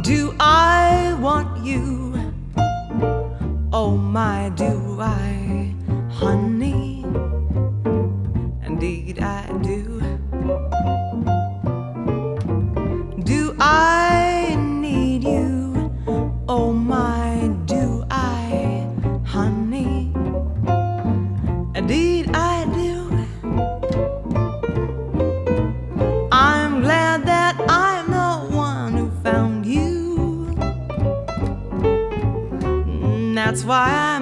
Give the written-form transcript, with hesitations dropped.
Do I want you? Oh my, do I, honey? Indeed I do. Do I need you? Oh my, do I, honey? Indeed I do. I'm glad that I'm the one who found you. That's why